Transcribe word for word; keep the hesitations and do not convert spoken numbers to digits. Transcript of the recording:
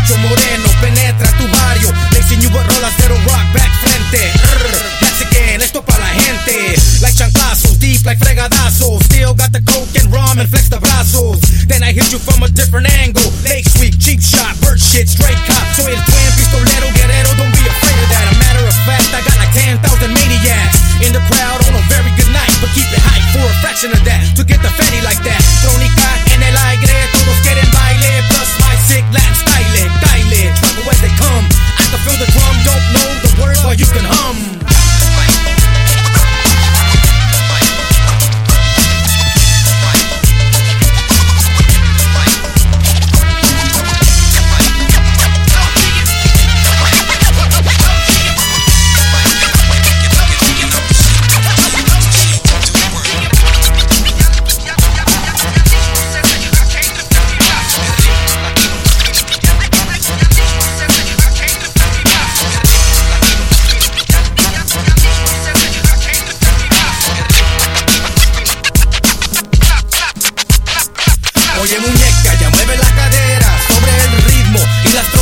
macho moreno penetra tu barrio. Racing you rolas pero rock back frente. Rrr, Mexican, esto pa' la gente. Like chanclazos, deep like fregadazos. Still got the coke and rum and flex the brazos. Then I hit you from a different angle. Lake Sweep, cheap shot, bird shit, straight cop. Soy el twin, pistolero, guerrero, don't be afraid of that. A matter of fact, I got like ten thousand maniacs in the crowd on a very good night. But keep it hype for a fraction of that. To get the fatty like that. Crónica en el aire, todos quieren baile. Plus my sick Latin style, Kyle, trouble as they come. I can feel the drum, don't know the word, but you can hum. Oye muñeca, ya mueve la cadera sobre el ritmo y las